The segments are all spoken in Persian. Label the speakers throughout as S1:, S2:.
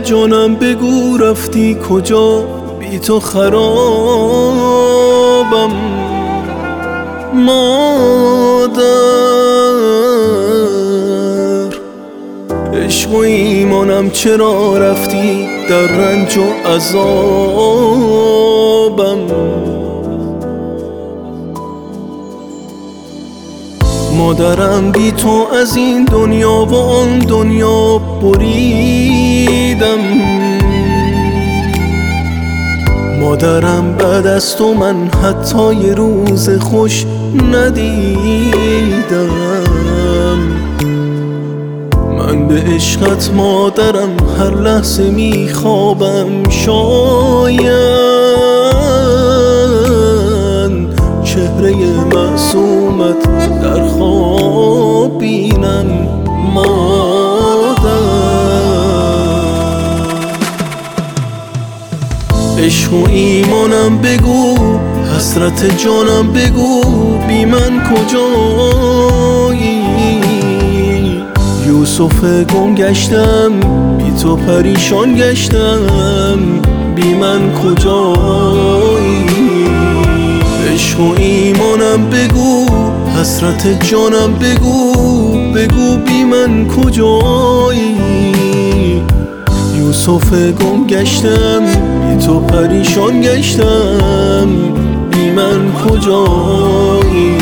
S1: جانم بگو رفتی کجا، بی تو خرابم مادر. عشق و ایمانم چرا رفتی در رنج و عذابم. مادرم بی تو از این دنیا و آن دنیا بریدم. مادرم بعد از تو من حتی یه روز خوش ندیدم. من به عشقت مادرم هر لحظه میخوابم، شاید چهره معصومت در خواب بینم مادر. عشق و ایمانم بگو، حسرت جانم بگو، بی من کجایی؟ یوسف گم گشتم، بی تو پریشان گشتم، بی من کجایی؟ عشق و ایمانم بگو، حسرت جانم بگو، بگو بی من کجایی؟ یوسف گم گشتم، بی تو پریشان گشتم، بی من کجایی؟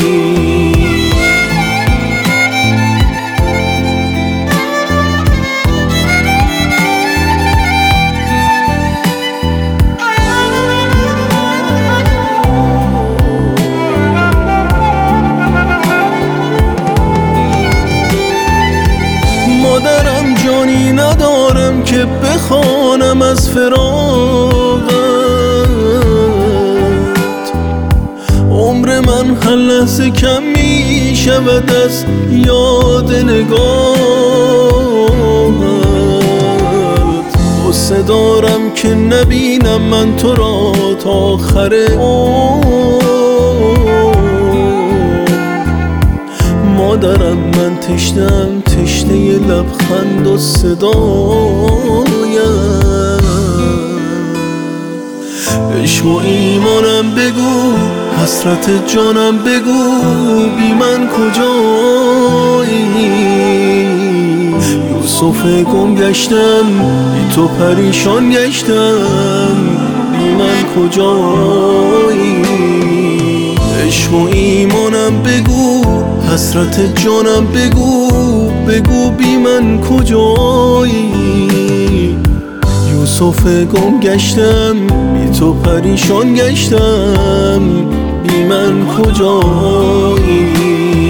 S1: مادرم جانی ندارم که بخوانم از فراقت. عمر من هر لحظه کم می شود از یاد نگاهت. غصه دارم که نبینم من تو را تا آخر عمر. مادرم من تشنم، تشنه لبخند و صدایم. عشق و ایمانم بگو، حسرت جانم بگو، بی من کجایی؟ یوسف گم گشتم، بی تو پریشان گشتم، بی من کجایی؟ عشق و ایمانم بگو، حسرت جانم بگو، بگو بی من کجایی؟ یوسف گم گشتم، بی تو پریشان گشتم، بی من کجایی؟